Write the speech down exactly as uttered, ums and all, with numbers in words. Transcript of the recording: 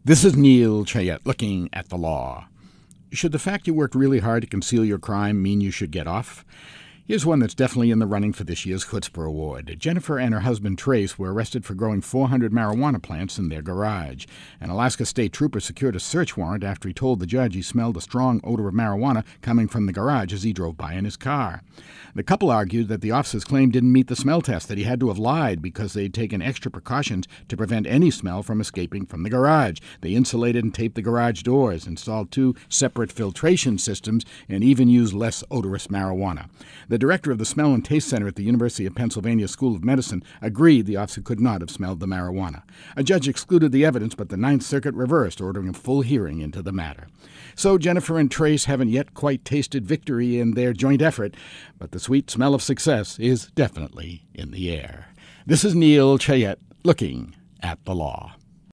This is Neil Chayette looking at the law. Should the fact you worked really hard to conceal your crime mean you should get off? Here's one that's definitely in the running for this year's Chutzpah Award. Jennifer and her husband Trace were arrested for growing four hundred marijuana plants in their garage. An Alaska state trooper secured a search warrant after he told the judge he smelled a strong odor of marijuana coming from the garage as he drove by in his car. The couple argued that the officer's claim didn't meet the smell test, that he had to have lied because they'd taken extra precautions to prevent any smell from escaping from the garage. They insulated and taped the garage doors, installed two separate filtration systems, and even used less odorous marijuana. The director of the Smell and Taste Center at the University of Pennsylvania School of Medicine agreed the officer could not have smelled the marijuana. A judge excluded the evidence, but the Ninth Circuit reversed, ordering a full hearing into the matter. So Jennifer and Trace haven't yet quite tasted victory in their joint effort, but the sweet smell of success is definitely in the air. This is Neil Chayette looking at the law.